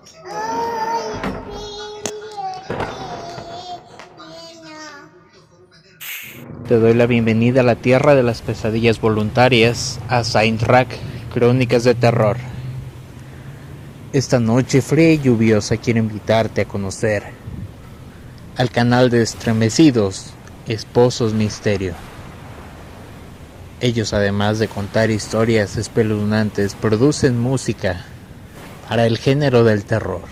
Te doy la bienvenida a la tierra de las pesadillas voluntarias, a Saint Rack, Crónicas de Terror. Esta noche fría y lluviosa quiero invitarte a conocer al canal de Estremecidos, Esposos Misterio. Ellos, además de contar historias espeluznantes, producen música para el género del terror.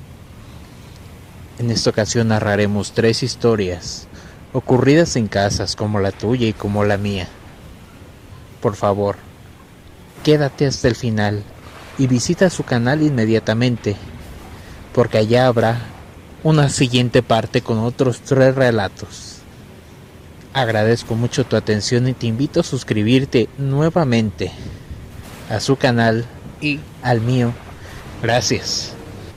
En esta ocasión narraremos 3 historias ocurridas en casas como la tuya y como la mía. Por favor, quédate hasta el final y visita su canal inmediatamente, porque allá habrá una siguiente parte con otros 3 relatos. Agradezco mucho tu atención y te invito a suscribirte nuevamente a su canal y al mío. Gracias.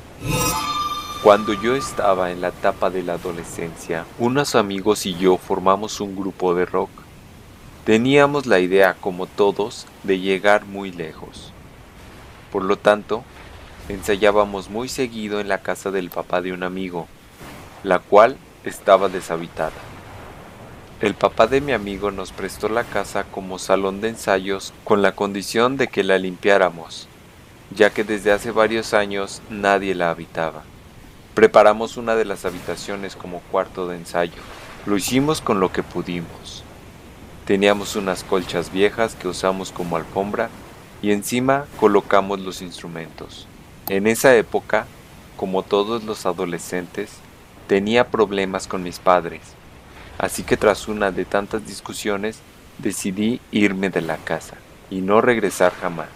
Cuando yo estaba en la etapa de la adolescencia, unos amigos y yo formamos un grupo de rock. Teníamos la idea, como todos, de llegar muy lejos. Por lo tanto, ensayábamos muy seguido en la casa del papá de un amigo, la cual estaba deshabitada. El papá de mi amigo nos prestó la casa como salón de ensayos con la condición de que la limpiáramos, ya que desde hace varios años nadie la habitaba. Preparamos una de las habitaciones como cuarto de ensayo. Lo hicimos con lo que pudimos. Teníamos unas colchas viejas que usamos como alfombra y encima colocamos los instrumentos. En esa época, como todos los adolescentes, tenía problemas con mis padres, así que tras una de tantas discusiones decidí irme de la casa y no regresar jamás.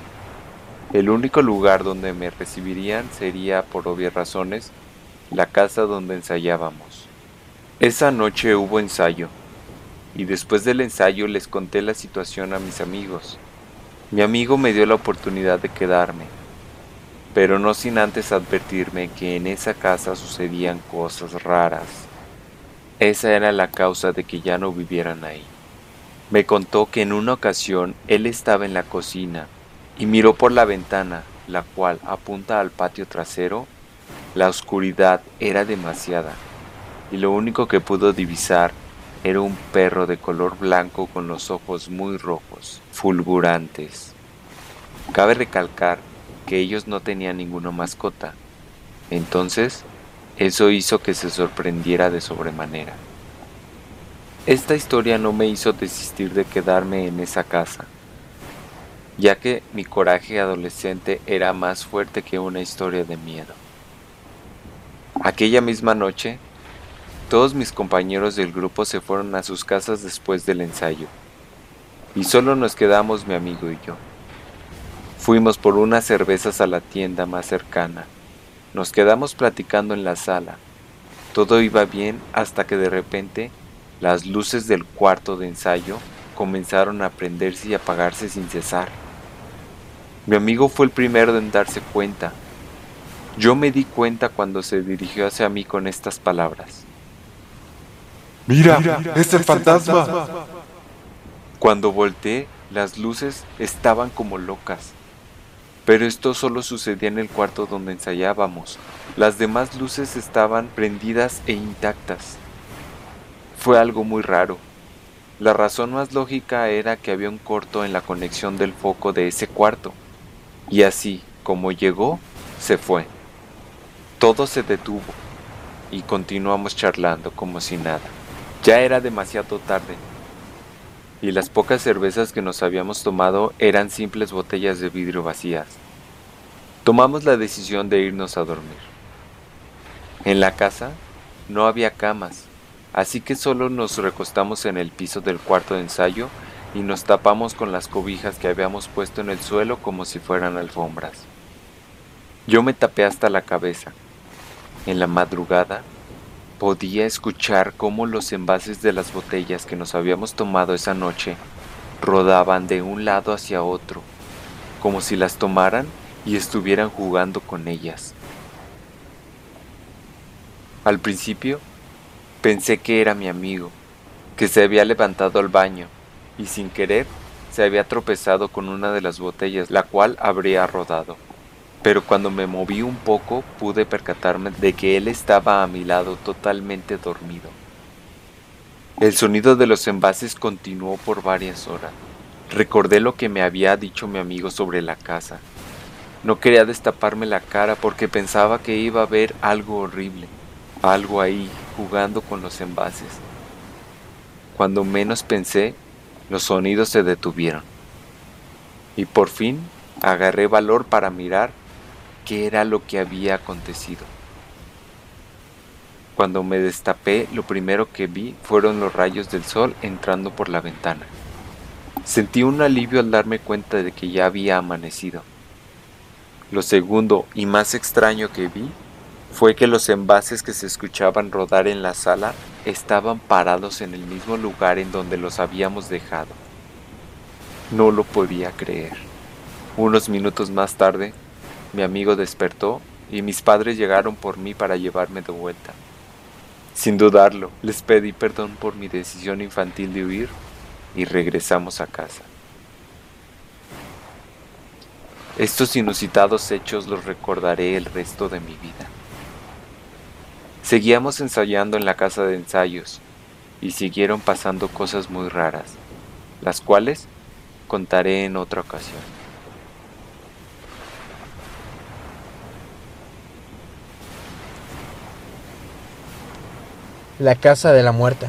El único lugar donde me recibirían sería, por obvias razones, la casa donde ensayábamos. Esa noche hubo ensayo, y después del ensayo les conté la situación a mis amigos. Mi amigo me dio la oportunidad de quedarme, pero no sin antes advertirme que en esa casa sucedían cosas raras. Esa era la causa de que ya no vivieran ahí. Me contó que en una ocasión él estaba en la cocina y miró por la ventana, la cual apunta al patio trasero. La oscuridad era demasiada, y lo único que pudo divisar era un perro de color blanco con los ojos muy rojos, fulgurantes. Cabe recalcar que ellos no tenían ninguna mascota, entonces eso hizo que se sorprendiera de sobremanera. Esta historia no me hizo desistir de quedarme en esa casa, ya que mi coraje adolescente era más fuerte que una historia de miedo. Aquella misma noche, todos mis compañeros del grupo se fueron a sus casas después del ensayo, y solo nos quedamos mi amigo y yo. Fuimos por unas cervezas a la tienda más cercana. Nos quedamos platicando en la sala. Todo iba bien hasta que de repente las luces del cuarto de ensayo comenzaron a prenderse y apagarse sin cesar. Mi amigo fue el primero en darse cuenta. Yo me di cuenta cuando se dirigió hacia mí con estas palabras: ¡Mira! ¡Es el fantasma! Cuando volteé, las luces estaban como locas. Pero esto solo sucedía en el cuarto donde ensayábamos. Las demás luces estaban prendidas e intactas. Fue algo muy raro. La razón más lógica era que había un corto en la conexión del foco de ese cuarto. Y así, como llegó, se fue. Todo se detuvo y continuamos charlando como si nada. Ya era demasiado tarde y las pocas cervezas que nos habíamos tomado eran simples botellas de vidrio vacías. Tomamos la decisión de irnos a dormir. En la casa no había camas, así que solo nos recostamos en el piso del cuarto de ensayo y nos tapamos con las cobijas que habíamos puesto en el suelo como si fueran alfombras. Yo me tapé hasta la cabeza. En la madrugada podía escuchar cómo los envases de las botellas que nos habíamos tomado esa noche rodaban de un lado hacia otro, como si las tomaran y estuvieran jugando con ellas. Al principio pensé que era mi amigo, que se había levantado al baño y sin querer se había tropezado con una de las botellas, la cual habría rodado. pero cuando me moví un poco pude percatarme de que él estaba a mi lado totalmente dormido. El sonido de los envases continuó por varias horas. Recordé lo que me había dicho mi amigo sobre la casa. No quería destaparme la cara porque pensaba que iba a ver algo horrible, algo ahí jugando con los envases. Cuando menos pensé, los sonidos se detuvieron. Y por fin agarré valor para mirar qué era lo que había acontecido. Cuando me destapé, lo primero que vi fueron los rayos del sol entrando por la ventana. Sentí un alivio al darme cuenta de que ya había amanecido. Lo segundo y más extraño que vi fue que los envases que se escuchaban rodar en la sala estaban parados en el mismo lugar en donde los habíamos dejado. No lo podía creer. Unos minutos más tarde, mi amigo despertó y mis padres llegaron por mí para llevarme de vuelta. Sin dudarlo, les pedí perdón por mi decisión infantil de huir y regresamos a casa. Estos inusitados hechos los recordaré el resto de mi vida. Seguíamos ensayando en la casa de ensayos y siguieron pasando cosas muy raras, las cuales contaré en otra ocasión. La casa de la muerta.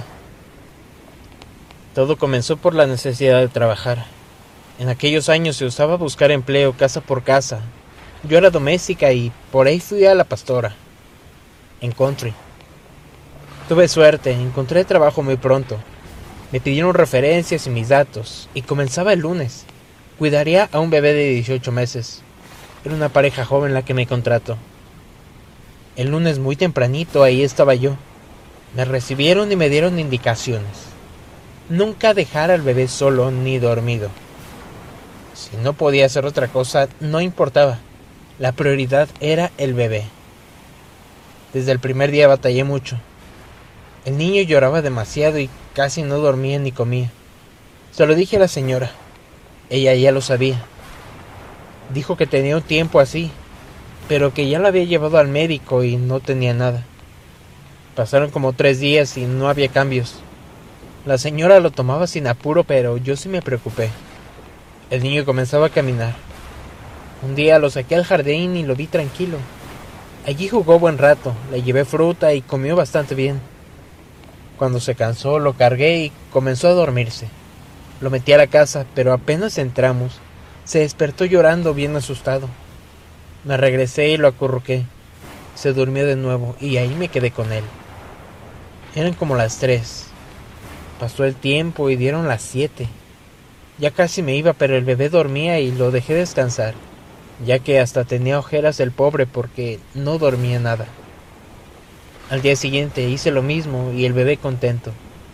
Todo comenzó por la necesidad de trabajar. En aquellos años se usaba buscar empleo casa por casa. Yo era doméstica y por ahí fui a la pastora, en country. Tuve suerte, encontré trabajo muy pronto. Me pidieron referencias y mis datos, y comenzaba el lunes. Cuidaría a un bebé de 18 meses. Era una pareja joven la que me contrató. El lunes muy tempranito ahí estaba yo. Me recibieron y me dieron indicaciones. Nunca dejar al bebé solo ni dormido. Si no podía hacer otra cosa, no importaba. La prioridad era el bebé. Desde el primer día batallé mucho. El niño lloraba demasiado y casi no dormía ni comía. Se lo dije a la señora. Ella ya lo sabía. Dijo que tenía un tiempo así, pero que ya lo había llevado al médico y no tenía nada. Pasaron como 3 días y no había cambios. La señora lo tomaba sin apuro, pero yo sí me preocupé. El niño comenzaba a caminar. Un día lo saqué al jardín y lo vi tranquilo. Allí jugó buen rato, le llevé fruta y comió bastante bien. Cuando se cansó, lo cargué y comenzó a dormirse. Lo metí a la casa, pero apenas entramos, se despertó llorando bien asustado. Me regresé y lo acurruqué. Se durmió de nuevo y ahí me quedé con él. Eran como las 3. Pasó el tiempo y dieron las 7. Ya casi me iba, pero el bebé dormía y lo dejé descansar, ya que hasta tenía ojeras el pobre porque no dormía nada. Al día siguiente hice lo mismo y el bebé contento.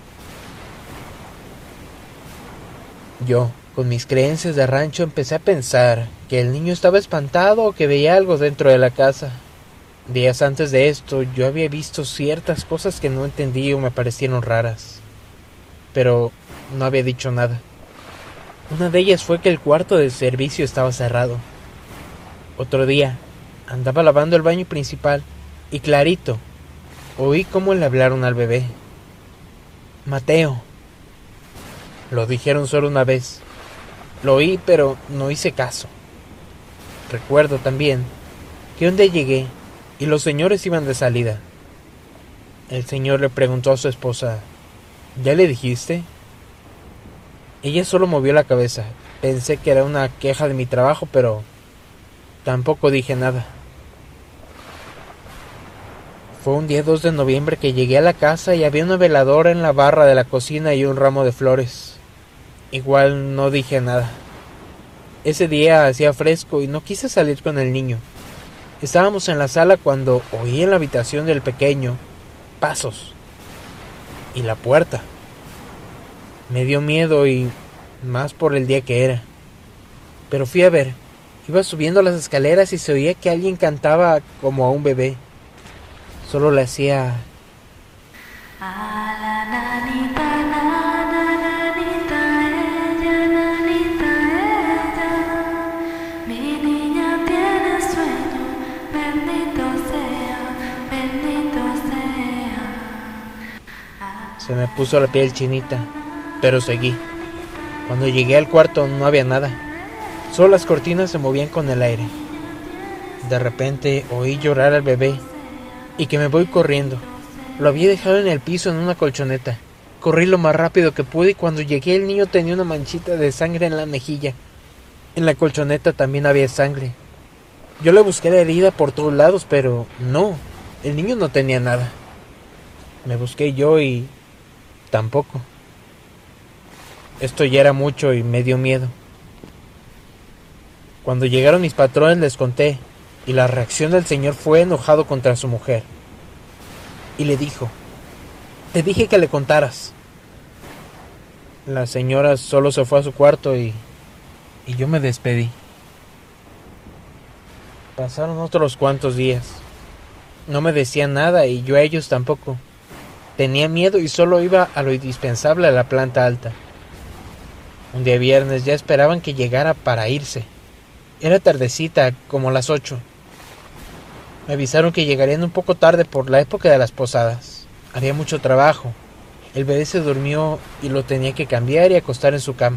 Yo, con mis creencias de rancho, empecé a pensar que el niño estaba espantado o que veía algo dentro de la casa. Días antes de esto, yo había visto ciertas cosas que no entendí o me parecieron raras, pero no había dicho nada. Una de ellas fue que el cuarto de servicio estaba cerrado. Otro día, andaba lavando el baño principal y clarito, oí cómo le hablaron al bebé. Mateo. Lo dijeron solo una vez. Lo oí, pero no hice caso. Recuerdo también que un día llegué y los señores iban de salida. El señor le preguntó a su esposa, ¿ya le dijiste? Ella solo movió la cabeza. Pensé que era una queja de mi trabajo, pero tampoco dije nada. Fue un día 2 de noviembre que llegué a la casa y había una veladora en la barra de la cocina y un ramo de flores. Igual no dije nada. Ese día hacía fresco y no quise salir con el niño. Estábamos en la sala cuando oí en la habitación del pequeño pasos y la puerta. Me dio miedo y más por el día que era. Pero fui a ver. Iba subiendo las escaleras y se oía que alguien cantaba como a un bebé. Solo le hacía... Mi niña tiene sueño. Se me puso la piel chinita, pero seguí. Cuando llegué al cuarto no había nada. Solo las cortinas se movían con el aire. De repente oí llorar al bebé y que me voy corriendo. Lo había dejado en el piso en una colchoneta. Corrí lo más rápido que pude y cuando llegué el niño tenía una manchita de sangre en la mejilla. En la colchoneta también había sangre. Yo le busqué la herida por todos lados, pero no, el niño no tenía nada. Me busqué yo y tampoco. Esto ya era mucho y me dio miedo. Cuando llegaron mis patrones les conté y la reacción del señor fue enojado contra su mujer. Y le dijo: te dije que le contaras. La señora solo se fue a su cuarto y yo me despedí. Pasaron otros cuantos días. No me decían nada y yo a ellos tampoco. Tenía miedo y solo iba a lo indispensable a la planta alta. Un día viernes ya esperaban que llegara para irse. Era tardecita, como las 8. Me avisaron que llegarían un poco tarde por la época de las posadas. Había mucho trabajo. El bebé se durmió y lo tenía que cambiar y acostar en su cama.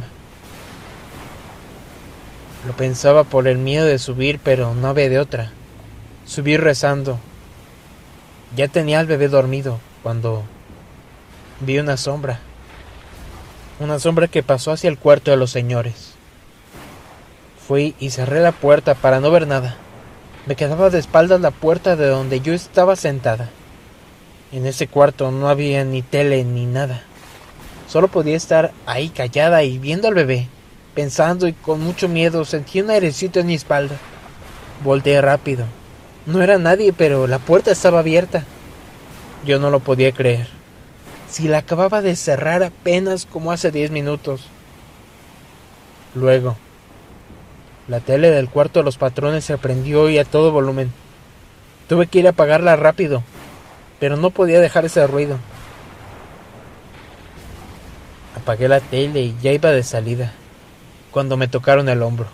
Lo pensaba por el miedo de subir, pero no había de otra. Subí rezando. Ya tenía al bebé dormido cuando vi una sombra. Una sombra que pasó hacia el cuarto de los señores. Fui y cerré la puerta para no ver nada. Me quedaba de espaldas la puerta de donde yo estaba sentada. En ese cuarto no había ni tele ni nada. Solo podía estar ahí callada y viendo al bebé, pensando y con mucho miedo sentí un airecito en mi espalda. Volteé rápido. No era nadie, pero la puerta estaba abierta. Yo no lo podía creer. Si la acababa de cerrar apenas como hace 10 minutos. Luego, la tele del cuarto de los patrones se prendió y a todo volumen. Tuve que ir a apagarla rápido, pero no podía dejar ese ruido. Apagué la tele y ya iba de salida, cuando me tocaron el hombro.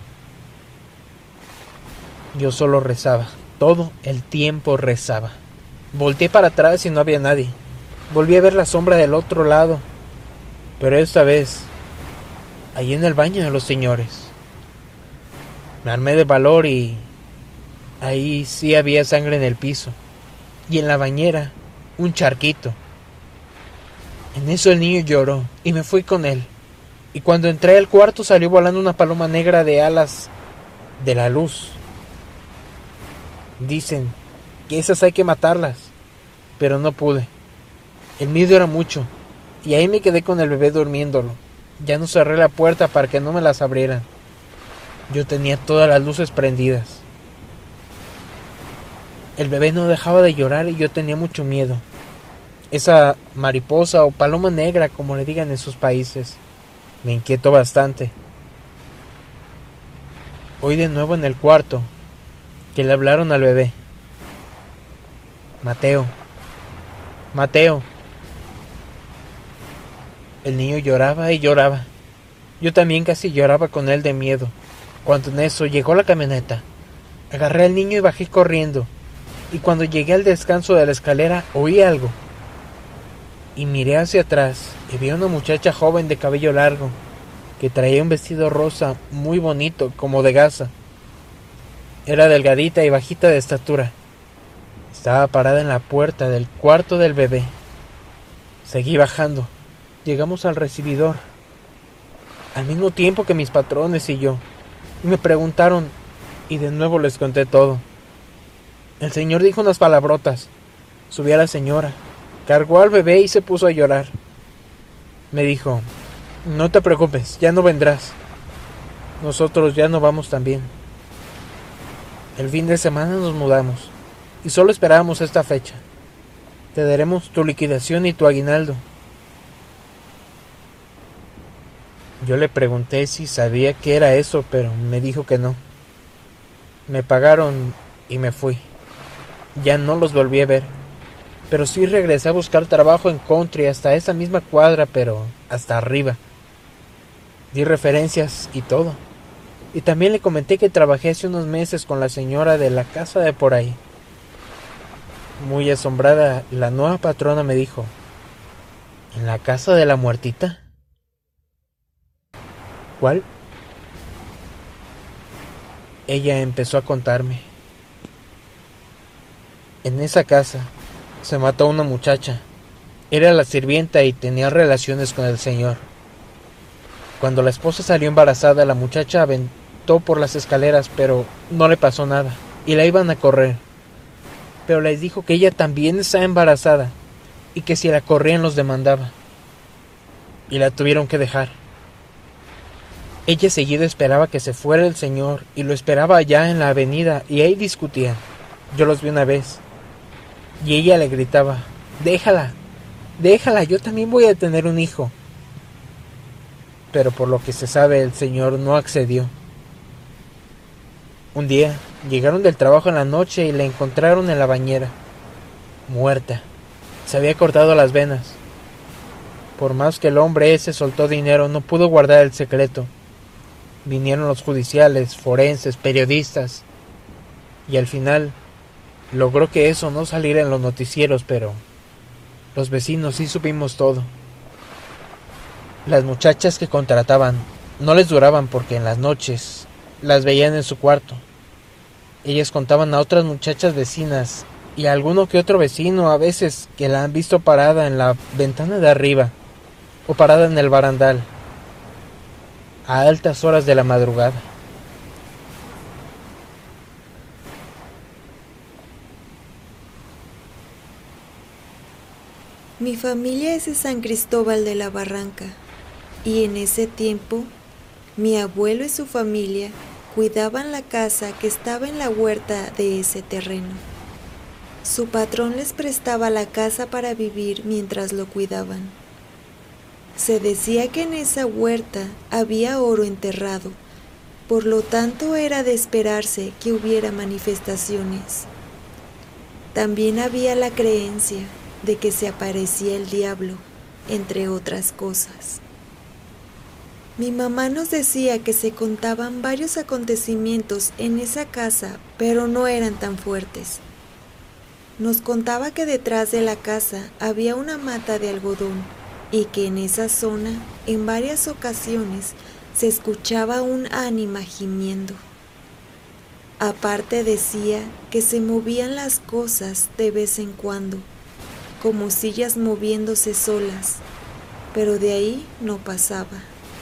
Yo solo rezaba, todo el tiempo rezaba. Volteé para atrás y no había nadie. Volví a ver la sombra del otro lado, pero esta vez, allí en el baño de los señores. Me armé de valor y ahí sí había sangre en el piso. Y en la bañera, un charquito. En eso el niño lloró y me fui con él. Y cuando entré al cuarto salió volando una paloma negra de alas de la luz. Dicen que esas hay que matarlas, pero no pude. El miedo era mucho y ahí me quedé con el bebé durmiéndolo. Ya no cerré la puerta para que no me las abrieran. Yo tenía todas las luces prendidas. El bebé no dejaba de llorar y yo tenía mucho miedo. Esa mariposa o paloma negra, como le digan en sus países, me inquietó bastante. Oí de nuevo en el cuarto que le hablaron al bebé. Mateo. Mateo. El niño lloraba y lloraba. Yo también casi lloraba con él de miedo. Cuando en eso llegó la camioneta, agarré al niño y bajé corriendo. Y cuando llegué al descanso de la escalera, oí algo. Y miré hacia atrás y vi a una muchacha joven de cabello largo, que traía un vestido rosa muy bonito, como de gasa. Era delgadita y bajita de estatura. Estaba parada en la puerta del cuarto del bebé. Seguí bajando. Llegamos al recibidor, al mismo tiempo que mis patrones y yo. Y me preguntaron, y de nuevo les conté todo. El señor dijo unas palabrotas. Subió a la señora, cargó al bebé y se puso a llorar. Me dijo: no te preocupes, ya no vendrás. Nosotros ya no vamos también. El fin de semana nos mudamos y solo esperábamos esta fecha. Te daremos tu liquidación y tu aguinaldo. Yo le pregunté si sabía qué era eso, pero me dijo que no. Me pagaron y me fui. Ya no los volví a ver, pero sí regresé a buscar trabajo en country hasta esa misma cuadra, pero hasta arriba. Di referencias y todo. Y también le comenté que trabajé hace unos meses con la señora de la casa de por ahí. Muy asombrada, la nueva patrona me dijo: ¿en la casa de la muertita? ¿Cuál? Ella empezó a contarme. En esa casa se mató a una muchacha. Era la sirvienta y tenía relaciones con el señor. Cuando la esposa salió embarazada, la muchacha aventó por las escaleras, pero no le pasó nada, y la iban a correr. Pero les dijo que ella también estaba embarazada, y que si la corrían los demandaba. Y la tuvieron que dejar. Ella seguido esperaba que se fuera el señor, y lo esperaba allá en la avenida, y ahí discutían. Yo los vi una vez, y ella le gritaba: déjala, déjala, yo también voy a tener un hijo. Pero por lo que se sabe, el señor no accedió. Un día llegaron del trabajo en la noche y la encontraron en la bañera, muerta. Se había cortado las venas. Por más que el hombre ese soltó dinero, no pudo guardar el secreto. Vinieron los judiciales, forenses, periodistas, y al final logró que eso no saliera en los noticieros, pero los vecinos sí supimos todo. Las muchachas que contrataban no les duraban porque en las noches las veían en su cuarto. Ellas contaban a otras muchachas vecinas y a alguno que otro vecino a veces que la han visto parada en la ventana de arriba o parada en el barandal a altas horas de la madrugada. Mi familia es de San Cristóbal de la Barranca, y en ese tiempo mi abuelo y su familia cuidaban la casa que estaba en la huerta de ese terreno. Su patrón les prestaba la casa para vivir mientras lo cuidaban. Se decía que en esa huerta había oro enterrado, por lo tanto era de esperarse que hubiera manifestaciones. También había la creencia de que se aparecía el diablo, entre otras cosas. Mi mamá nos decía que se contaban varios acontecimientos en esa casa, pero no eran tan fuertes. Nos contaba que detrás de la casa había una mata de algodón y que en esa zona, en varias ocasiones, se escuchaba un ánima gimiendo. Aparte decía que se movían las cosas de vez en cuando, como sillas moviéndose solas, pero de ahí no pasaba.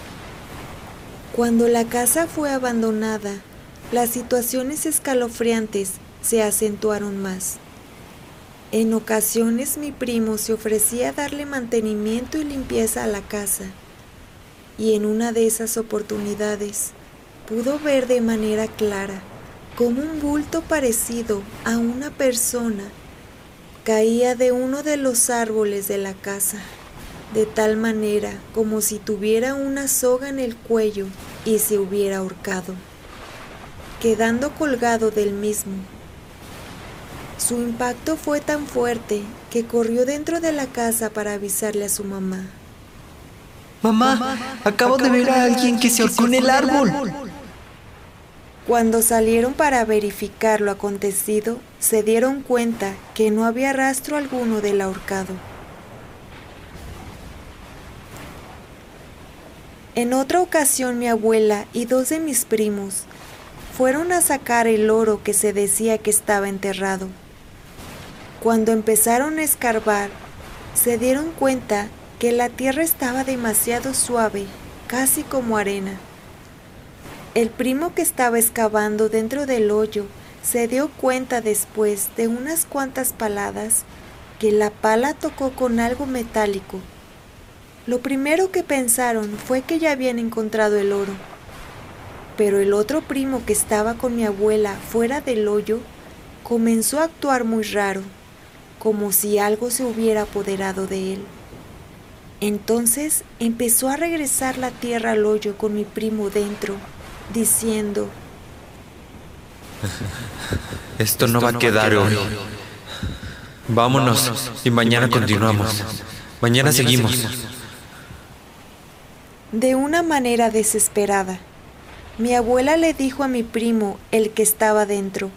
Cuando la casa fue abandonada, las situaciones escalofriantes se acentuaron más. En ocasiones mi primo se ofrecía a darle mantenimiento y limpieza a la casa, y en una de esas oportunidades pudo ver de manera clara cómo un bulto parecido a una persona caía de uno de los árboles de la casa, de tal manera como si tuviera una soga en el cuello y se hubiera ahorcado, quedando colgado del mismo. Su impacto fue tan fuerte que corrió dentro de la casa para avisarle a su mamá. Mamá, acabo de ver a alguien que se ahorcó en el árbol. Cuando salieron para verificar lo acontecido, se dieron cuenta que no había rastro alguno del ahorcado. En otra ocasión mi abuela y dos de mis primos fueron a sacar el oro que se decía que estaba enterrado. Cuando empezaron a escarbar, se dieron cuenta que la tierra estaba demasiado suave, casi como arena. El primo que estaba excavando dentro del hoyo se dio cuenta después de unas cuantas paladas que la pala tocó con algo metálico. Lo primero que pensaron fue que ya habían encontrado el oro, pero el otro primo que estaba con mi abuela fuera del hoyo comenzó a actuar muy raro, como si algo se hubiera apoderado de él. Entonces empezó a regresar la tierra al hoyo con mi primo dentro, diciendo: Esto no va a quedar hoy. Vámonos y mañana continuamos. Mañana seguimos. De una manera desesperada, Mi abuela le dijo a mi primo, el que estaba dentro: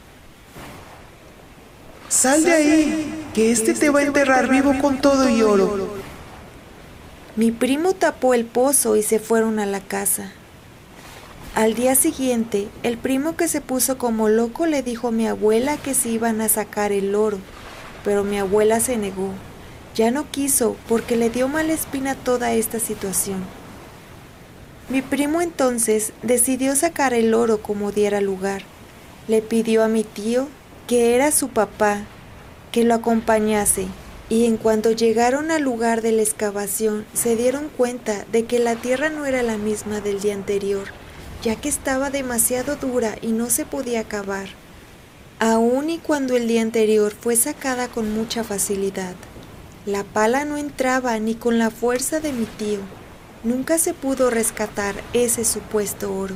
Sal de ahí, que este te va a enterrar vivo con todo y oro. Mi primo tapó el pozo y se fueron a la casa. Al día siguiente, el primo, que se puso como loco, le dijo a mi abuela que se iban a sacar el oro, pero mi abuela se negó. Ya no quiso porque le dio mala espina toda esta situación. Mi primo entonces decidió sacar el oro como diera lugar. Le pidió a mi tío, que era su papá, que lo acompañase, y en cuanto llegaron al lugar de la excavación se dieron cuenta de que la tierra no era la misma del día anterior, ya que estaba demasiado dura y no se podía cavar, aun y cuando el día anterior fue sacada con mucha facilidad. La pala no entraba ni con la fuerza de mi tío. Nunca se pudo rescatar ese supuesto oro.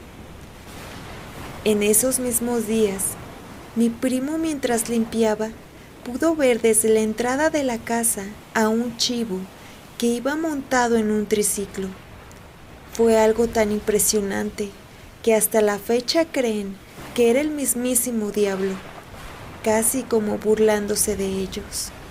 En esos mismos días, mi primo, mientras limpiaba, pudo ver desde la entrada de la casa a un chivo que iba montado en un triciclo. Fue algo tan impresionante que hasta la fecha creen que era el mismísimo diablo, casi como burlándose de ellos.